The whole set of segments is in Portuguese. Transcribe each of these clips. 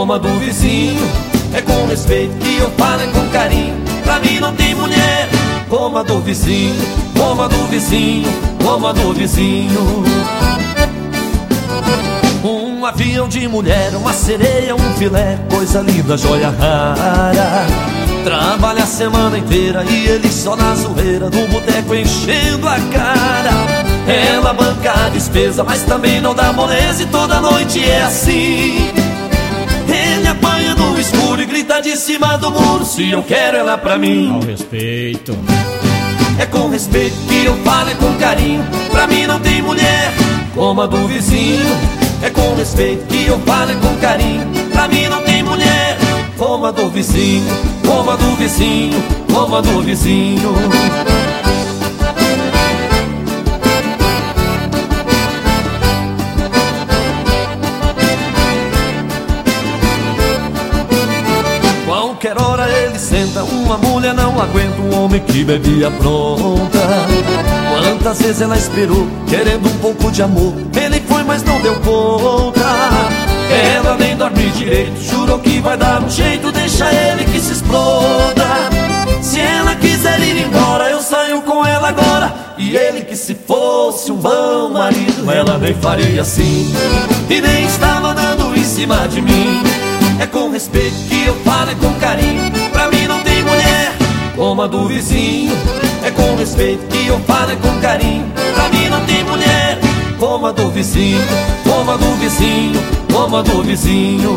coma do vizinho. É com respeito que eu falo, é com carinho. Pra mim não tem mulher. Coma do vizinho, coma do vizinho, coma do vizinho. Um avião de mulher, uma sereia, um filé, coisa linda, joia rara. Trabalha a semana inteira e ele só na zoeira, no boteco enchendo a cara. Ela banca a despesa, mas também não dá moleza, e toda noite é assim. Ele apanha no escuro e grita de cima do muro: se eu quero ela pra mim. Ao respeito. É com respeito que eu falo, é com carinho. Pra mim não tem mulher. Coma do vizinho. É com respeito que eu falo, é com carinho. Pra mim não tem mulher. Coma do vizinho, coma do vizinho, coma do vizinho. Qualquer hora ele senta, uma mulher não aguenta um homem que bebe apronta. Quantas vezes ela esperou, querendo um pouco de amor, ele foi, mas não deu conta. Ela nem dorme direito, jurou que vai dar um jeito, deixa ele que se exploda. Se ela quiser ir embora, eu saio com ela agora. E ele que se fosse um bom marido, ela nem faria assim, e nem estava dando em cima de mim. É com respeito que eu falo, é com carinho. Pra mim não tem mulher. Coma do vizinho. É com respeito que eu falo, é com carinho. Pra mim não tem mulher. Coma do vizinho, coma do vizinho, coma do vizinho.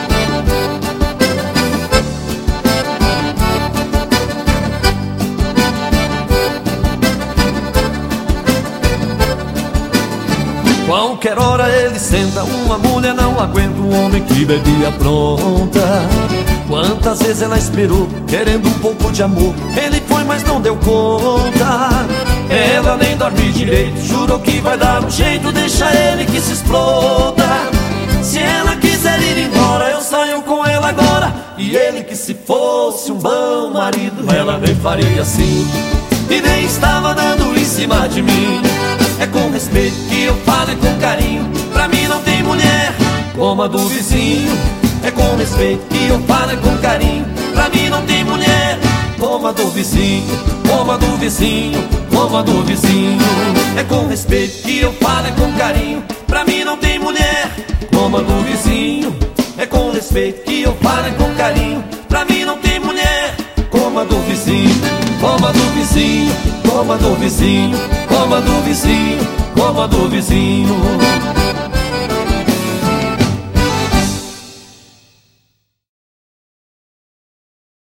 Qualquer hora ele senta, uma mulher não aguenta um homem que bebe apronta. Quantas vezes ela esperou, querendo um pouco de amor, ele foi, mas não deu conta. Ela nem dorme direito, jurou que vai dar um jeito, deixa ele que se exploda. Se ela quiser ir embora, eu saio com ela agora. E ele que se fosse um bom marido, ela nem faria assim, e nem estava dando em cima de mim. É com respeito que eu falo, é com carinho. Pra mim não tem mulher. Coma do vizinho. É com respeito que eu falo, é com carinho. Pra mim não tem mulher. Coma do vizinho, coma do vizinho, coma do vizinho. É com respeito que eu falo, é com carinho. Pra mim não tem mulher. Coma do vizinho. É com respeito que eu falo, é com carinho. Pra mim não tem mulher. Coma do vizinho, coma do vizinho, coma do vizinho, coma do vizinho, coma do vizinho.